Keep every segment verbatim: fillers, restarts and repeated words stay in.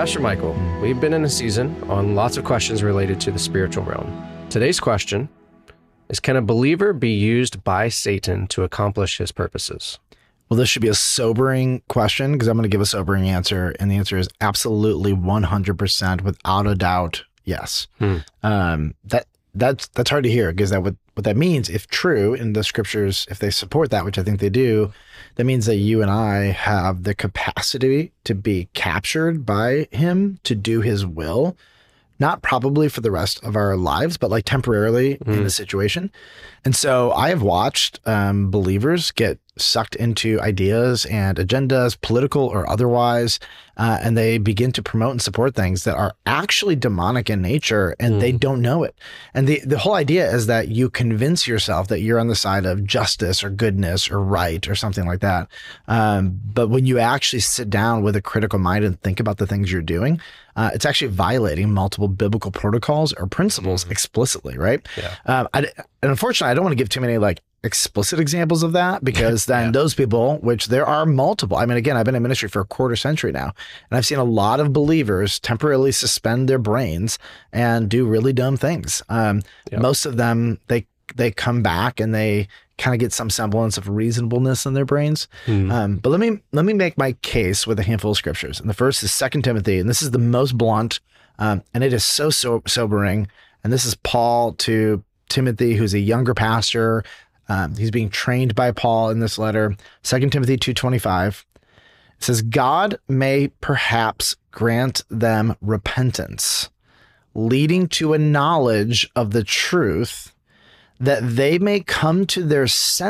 Pastor Michael, we've been in a season on lots of questions related to the spiritual realm. Today's question is, can a believer be used by Satan to accomplish his purposes? Well, this should be a sobering question because I'm going to give a sobering answer. And the answer is absolutely one hundred percent without a doubt, yes. Hmm. Um, that that's that's hard to hear because that would, what that means, if true in the scriptures, if they support that, which I think they do, that means that you and I have the capacity to be captured by him to do his will, not probably for the rest of our lives, but like temporarily mm. in the situation. And so I have watched um, believers get sucked into ideas and agendas, political or otherwise, uh, and they begin to promote and support things that are actually demonic in nature, and mm. they don't know it. And the, the whole idea is that you convince yourself that you're on the side of justice or goodness or right or something like that. Um, but when you actually sit down with a critical mind and think about the things you're doing, uh, it's actually violating multiple biblical protocols or principles mm. explicitly, right? Yeah. Um, I, and unfortunately, I don't want to give too many like explicit examples of that because then yeah. those people, which there are multiple. I mean, again, I've been in ministry for a quarter century now, and I've seen a lot of believers temporarily suspend their brains and do really dumb things. Um, yep. Most of them, they they come back and they kind of get some semblance of reasonableness in their brains. Mm. Um, but let me let me make my case with a handful of scriptures. And the first is Second Timothy, and this is the most blunt, um, and it is so, so sobering. And this is Paul to Timothy, who's a younger pastor. Um, he's being trained by Paul in this letter. Second Timothy two twenty-five. It says, God may perhaps grant them repentance, leading to a knowledge of the truth, that they may come to their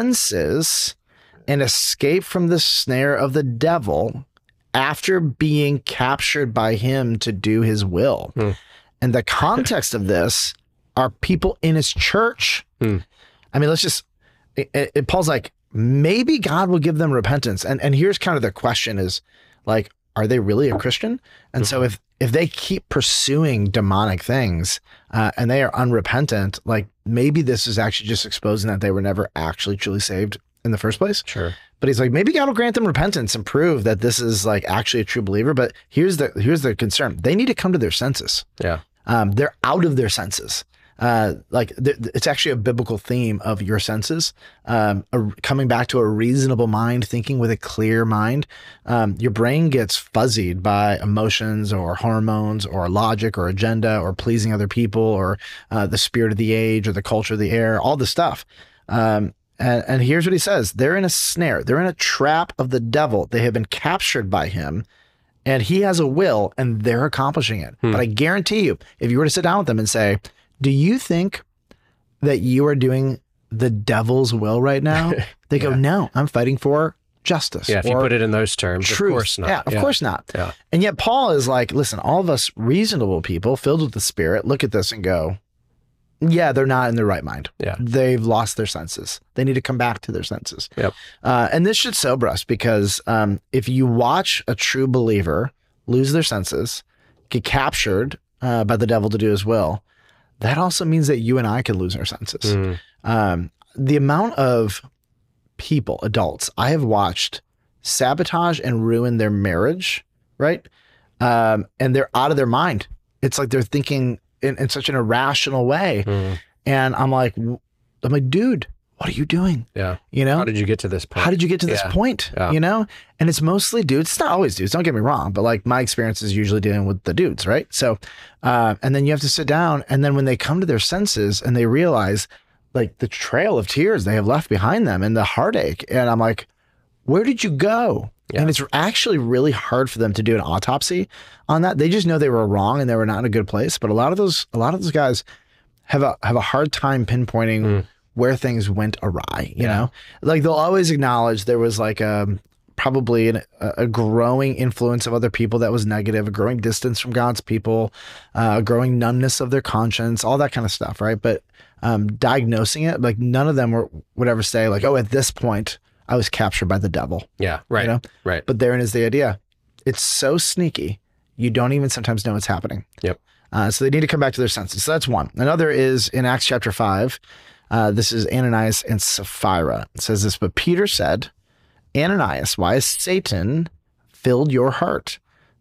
senses and escape from the snare of the devil after being captured by him to do his will. Hmm. And the context of this are people in his church. Hmm. I mean, let's just, it, it, Paul's like, maybe God will give them repentance. And and here's kind of the question is like, are they really a Christian? And mm-hmm. so if, if they keep pursuing demonic things uh, and they are unrepentant, like maybe this is actually just exposing that they were never actually truly saved in the first place. Sure. But he's like, maybe God will grant them repentance and prove that this is like actually a true believer. But here's the, here's the concern. They need to come to their senses. Yeah. Um, they're out of their senses. Uh, like th- it's actually a biblical theme of your senses, um, a, coming back to a reasonable mind, thinking with a clear mind. Um, your brain gets fuzzied by emotions or hormones or logic or agenda or pleasing other people or uh, the spirit of the age or the culture of the air, all this stuff. Um, and, and here's what he says. They're in a snare. They're in a trap of the devil. They have been captured by him. And he has a will and they're accomplishing it. Hmm. But I guarantee you, if you were to sit down with them and say, do you think that you are doing the devil's will right now? They yeah. go, no, I'm fighting for justice. Yeah, if you put it in those terms, truth. Of course not. Yeah, of yeah. course not. Yeah. And yet Paul is like, listen, all of us reasonable people filled with the Spirit look at this and go, yeah, they're not in their right mind. Yeah. They've lost their senses. They need to come back to their senses. Yep. Uh, and this should sober us because um, if you watch a true believer lose their senses, get captured uh, by the devil to do his will, that also means that you and I could lose our senses. Mm. Um, the amount of people, adults, I have watched sabotage and ruin their marriage, right? Um, and they're out of their mind. It's like they're thinking in, in such an irrational way. Mm. And I'm like, I'm like, dude, what are you doing? Yeah. You know? How did you get to this point? How did you get to yeah. this point? Yeah. You know? And it's mostly dudes. It's not always dudes. Don't get me wrong. But like my experience is usually dealing with the dudes, right? So, uh, and then you have to sit down. And then when they come to their senses and they realize like the trail of tears they have left behind them and the heartache. And I'm like, where did you go? Yeah. And it's actually really hard for them to do an autopsy on that. They just know they were wrong and they were not in a good place. But a lot of those, a lot of those guys have a, have a hard time pinpointing mm. where things went awry, you yeah. know, like they'll always acknowledge there was like a, probably an, a growing influence of other people that was negative, a growing distance from God's people, uh, a growing numbness of their conscience, all that kind of stuff. Right. But um, diagnosing it, like none of them were, would ever say like, oh, at this point I was captured by the devil. Yeah. Right. You know? Right. But therein is the idea. It's so sneaky. You don't even sometimes know what's happening. Yep. Uh, so they need to come back to their senses. So that's one. Another is in Acts chapter five. Uh, this is Ananias and Sapphira. It says this, but Peter said, Ananias, why has Satan filled your heart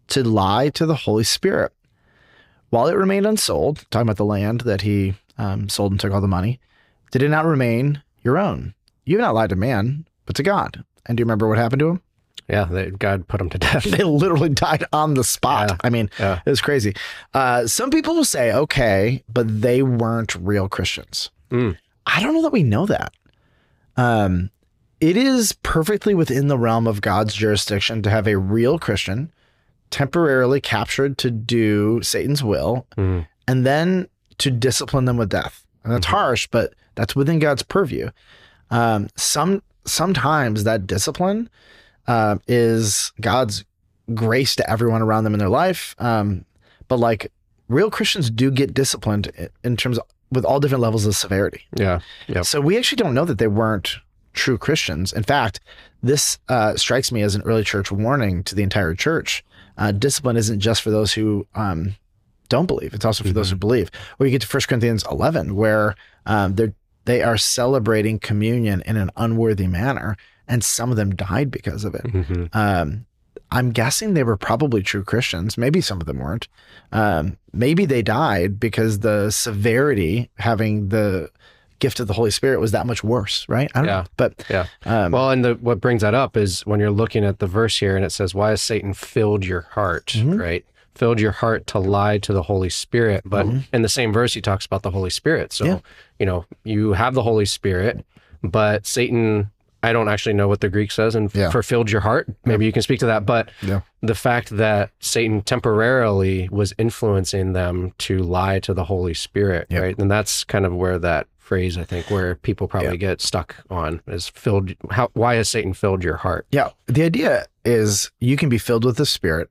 to lie to the Holy Spirit. While it remained unsold, talking about the land that he um, sold and took all the money, did it not remain your own? You have not lied to man, but to God. And do you remember what happened to him? Yeah, they, God put them to death. They literally died on the spot. Yeah. I mean, yeah. it was crazy. Uh, some people will say, okay, but they weren't real Christians. Mm. I don't know that we know that. Um, it is perfectly within the realm of God's jurisdiction to have a real Christian temporarily captured to do Satan's will, mm. and then to discipline them with death. And that's mm-hmm. harsh, but that's within God's purview. Um, some sometimes that discipline uh, is God's grace to everyone around them in their life. Um, but like real Christians do get disciplined in terms of with all different levels of severity. Yeah. Yep. So we actually don't know that they weren't true Christians. In fact, this uh, strikes me as an early church warning to the entire church. Uh, discipline isn't just for those who um, don't believe. It's also for mm-hmm. those who believe. Or you get to First Corinthians eleven, where um, they're, they are celebrating communion in an unworthy manner, and some of them died because of it. Mm-hmm. Um, I'm guessing they were probably true Christians. Maybe some of them weren't. Um, maybe they died because the severity, having the gift of the Holy Spirit, was that much worse, right? I don't yeah. know. But yeah. Um, well, and the, what brings that up is when you're looking at the verse here and it says, why has Satan filled your heart, mm-hmm. right? Filled your heart to lie to the Holy Spirit. But mm-hmm. in the same verse, he talks about the Holy Spirit. So, yeah. you know, you have the Holy Spirit, but Satan, I don't actually know what the Greek says, and yeah. for filled your heart, maybe yeah. you can speak to that. But yeah. the fact that Satan temporarily was influencing them to lie to the Holy Spirit, yeah. right? And that's kind of where that phrase, I think, where people probably yeah. get stuck on is filled. How, why has Satan filled your heart? Yeah. The idea is you can be filled with the Spirit,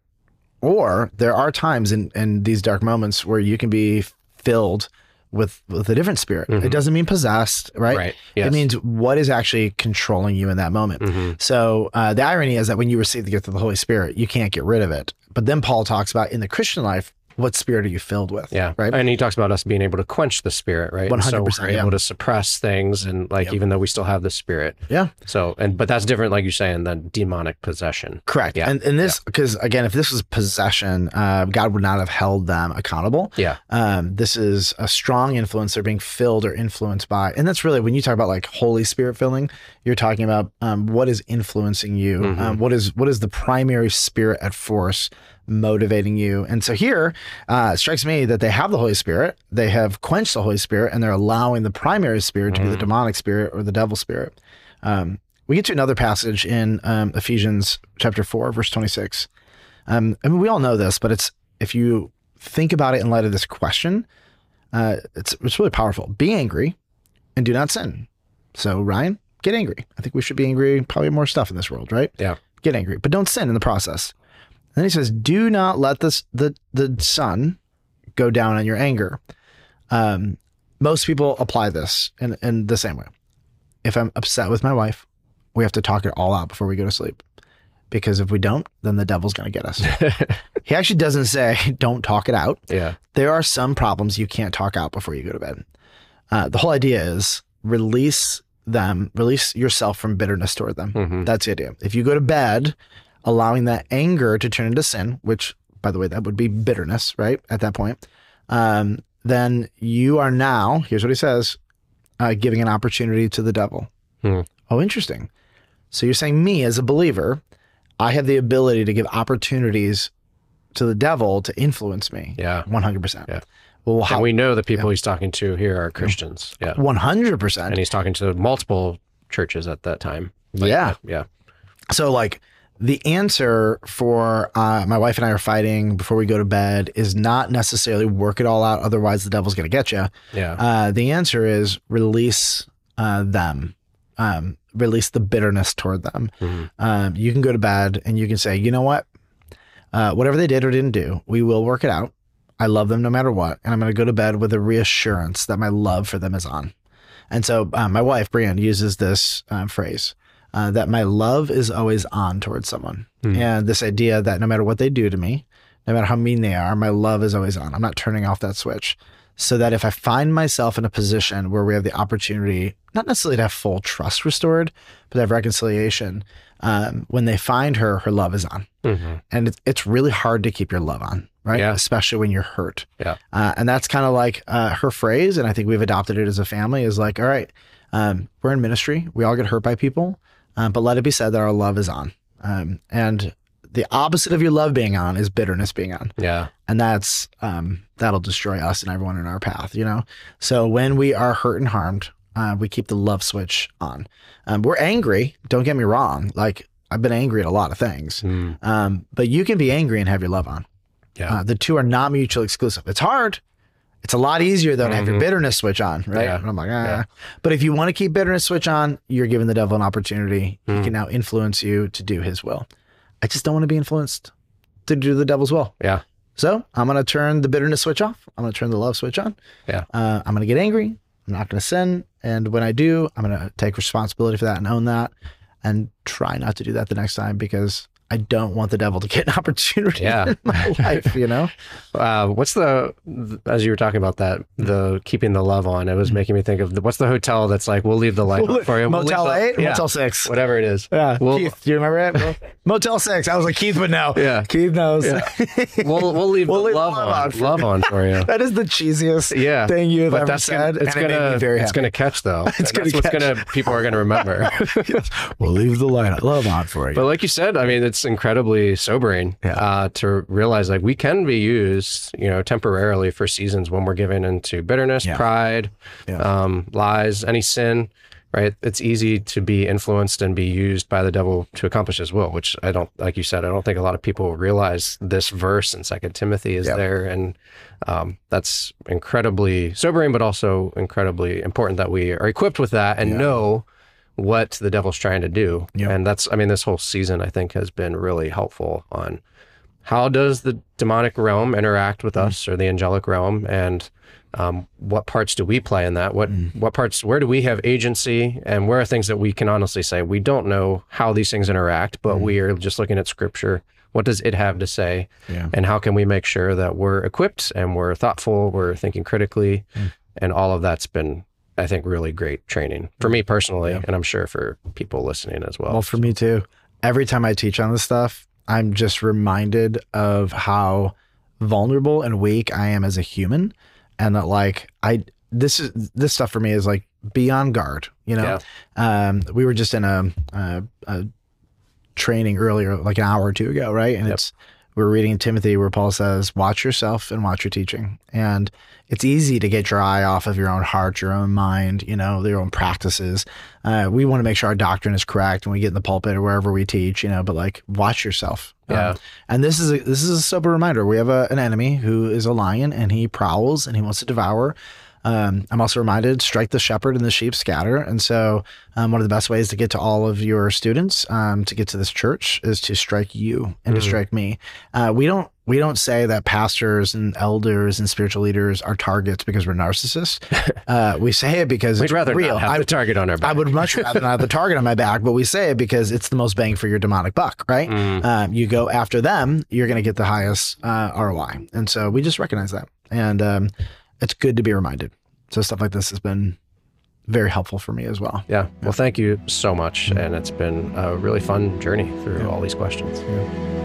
or there are times in, in these dark moments where you can be filled with with a different spirit. Mm-hmm. It doesn't mean possessed, right? Right. Yes. It means what is actually controlling you in that moment. Mm-hmm. So uh, the irony is that when you receive the gift of the Holy Spirit, you can't get rid of it. But then Paul talks about in the Christian life, what spirit are you filled with? Yeah. Right. And he talks about us being able to quench the spirit, right? one hundred percent. So we're yeah. able to suppress things, and like, yep. even though we still have the spirit. Yeah. So, and, but that's different, like you're saying, than demonic possession. Correct. Yeah. And, and this, because yeah. again, if this was possession, uh, God would not have held them accountable. Yeah. Um, this is a strong influence they're being filled or influenced by. And that's really, when you talk about like Holy Spirit filling, you're talking about um, what is influencing you. Mm-hmm. Um, what is, what is the primary spirit at force motivating you. And so here, uh, it strikes me that they have the Holy Spirit, they have quenched the Holy Spirit, and they're allowing the primary spirit to mm. be the demonic spirit or the devil spirit. Um, we get to another passage in um, Ephesians chapter four, verse twenty-six. Um, I mean, we all know this, but it's, if you think about it in light of this question, uh, it's, it's really powerful. Be angry and do not sin. So Ryan, get angry. I think we should be angry, probably more stuff in this world, right? Yeah. Get angry, but don't sin in the process. Then he says, do not let this, the, the sun go down on your anger. Um, most people apply this in, in the same way. If I'm upset with my wife, we have to talk it all out before we go to sleep. Because if we don't, then the devil's going to get us. He actually doesn't say, don't talk it out. Yeah. There are some problems you can't talk out before you go to bed. Uh, the whole idea is release them, release yourself from bitterness toward them. Mm-hmm. That's the idea. If you go to bed allowing that anger to turn into sin, which, by the way, that would be bitterness, right? At that point, um, then you are now, here's what he says, uh, giving an opportunity to the devil. Hmm. Oh, interesting. So you're saying me as a believer, I have the ability to give opportunities to the devil to influence me. Yeah. one hundred percent. Yeah. Well, how, and we know the people yeah. he's talking to here are Christians. Yeah. one hundred percent. And he's talking to multiple churches at that time. Like, yeah. Yeah. So like, the answer for uh, my wife and I are fighting before we go to bed is not necessarily work it all out. Otherwise, the devil's going to get you. Yeah. Uh, the answer is release uh, them, um, release the bitterness toward them. Mm-hmm. Um, you can go to bed and you can say, you know what, uh, whatever they did or didn't do, we will work it out. I love them no matter what. And I'm going to go to bed with a reassurance that my love for them is on. And so uh, my wife, Brianne, uses this uh, phrase. Uh, that my love is always on towards someone. Mm. And this idea that no matter what they do to me, no matter how mean they are, my love is always on. I'm not turning off that switch. so that if I find myself in a position where we have the opportunity, not necessarily to have full trust restored, but to have reconciliation, um, when they find her, her love is on. Mm-hmm. And it's, it's really hard to keep your love on, right? Yeah. Especially when you're hurt. Yeah. Uh, and that's kind of like uh, her phrase, and I think we've adopted it as a family, is like, all right, um, we're in ministry. We all get hurt by people, um, but let it be said that our love is on. Um, and the opposite of your love being on is bitterness being on. Yeah. And that's, um, that'll destroy us and everyone in our path, you know? So when we are hurt and harmed, uh, we keep the love switch on. Um, we're angry. Don't get me wrong. Like, I've been angry at a lot of things. Mm. Um, but you can be angry and have your love on. Yeah. Uh, the two are not mutually exclusive. It's hard. It's a lot easier though to have mm-hmm. your bitterness switch on, right? Yeah. And I'm like, ah. Yeah. But if you want to keep bitterness switch on, you're giving the devil an opportunity. Mm. He can now influence you to do his will. I just don't want to be influenced to do the devil's will. Yeah. So I'm going to turn the bitterness switch off. I'm going to turn the love switch on. Yeah. Uh, I'm going to get angry. I'm not going to sin. And when I do, I'm going to take responsibility for that and own that and try not to do that the next time, because I don't want the devil to get an opportunity yeah. in my life, you know? Uh, what's the, as you were talking about that, the keeping the love on, it was making me think of the, what's the hotel that's like, we'll leave the light on for you. We'll Motel the, eight? Yeah, Motel six. Whatever it is. Yeah. We'll, Keith, do you remember it? Motel six. I was like, Keith would know. Yeah. Keith knows. Yeah. we'll, we'll leave we'll the leave love, love on, on for love on for you. That is the cheesiest yeah. thing you've but ever that's said. Gonna, it's going to very it's gonna catch though. It's gonna that's catch. What's gonna, people are going to remember. We'll leave the light love on for you. But like you said, I mean, it's incredibly sobering yeah. uh, to realize like we can be used, you know, temporarily for seasons when we're given into bitterness, yeah. pride, yeah. Um, lies, any sin, right? It's easy to be influenced and be used by the devil to accomplish his will, which I don't, like you said, I don't think a lot of people realize this verse in Second Timothy is yep. there. And um, that's incredibly sobering, but also incredibly important that we are equipped with that and yeah. know what the devil's trying to do. Yep. And that's, I mean, this whole season, I think, has been really helpful on how does the demonic realm interact with mm. us, or the angelic realm, and um, what parts do we play in that? What mm. what parts, where do we have agency, and where are things that we can honestly say, we don't know how these things interact, but mm. we are just looking at Scripture. What does it have to say? Yeah. And how can we make sure that we're equipped and we're thoughtful, we're thinking critically, mm. and all of that's been, I think, really great training for me personally, yeah. and I'm sure for people listening as well. Well, for me too. Every time I teach on this stuff, I'm just reminded of how vulnerable and weak I am as a human, and that like I this is this stuff for me is like be on guard. You know, yeah. um, we were just in a, a, a training earlier, like an hour or two ago, right? And yep. it's we we're reading in Timothy where Paul says, "Watch yourself and watch your teaching." And it's easy to get your eye off of your own heart, your own mind, you know, your own practices. Uh, we want to make sure our doctrine is correct when we get in the pulpit or wherever we teach, you know, but like watch yourself. Yeah. Um, and this is a, this is a sober reminder. We have a, an enemy who is a lion, and he prowls and he wants to devour. Um, I'm also reminded, strike the shepherd and the sheep scatter. And so um, one of the best ways to get to all of your students, um, to get to this church, is to strike you and mm-hmm. to strike me. Uh, we don't we don't say that pastors and elders and spiritual leaders are targets because we're narcissists. Uh, we say it because We'd it's rather real. not have I, the target on our back. I would much rather not have the target on my back, but we say it because it's the most bang for your demonic buck, right? Mm. Um, you go after them, you're going to get the highest uh, R O I. And so we just recognize that. And um, it's good to be reminded. So stuff like this has been very helpful for me as well. Yeah. Well, thank you so much. And it's been a really fun journey through yeah. all these questions. Yeah.